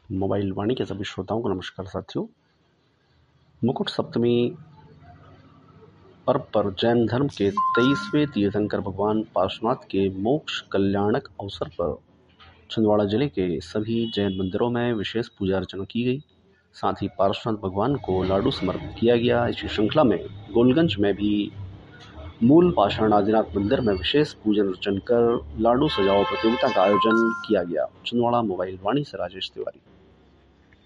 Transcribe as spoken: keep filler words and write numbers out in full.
Mobile वाणी के सभी श्रोताओं को नमस्कार साथियों। मुकुट सप्तमी पर्व पर जैन धर्म के तेईसवें तीर्थंकर भगवान पार्श्वनाथ के मोक्ष कल्याणक अवसर पर छिंदवाड़ा जिले के सभी जैन मंदिरों में विशेष पूजा अर्चना की गई। साथ ही पार्श्वनाथ भगवान को लाडू समर्पित किया गया। इसी श्रृंखला में गोलगंज में भी मूल पाषाण आदिनाथ मंदिर में विशेष पूजन अर्चन कर लाडू सजाओ प्रतियोगिता का आयोजन किया गया। छिंदवाड़ा मोबाइल वाणी से राजेश तिवारी।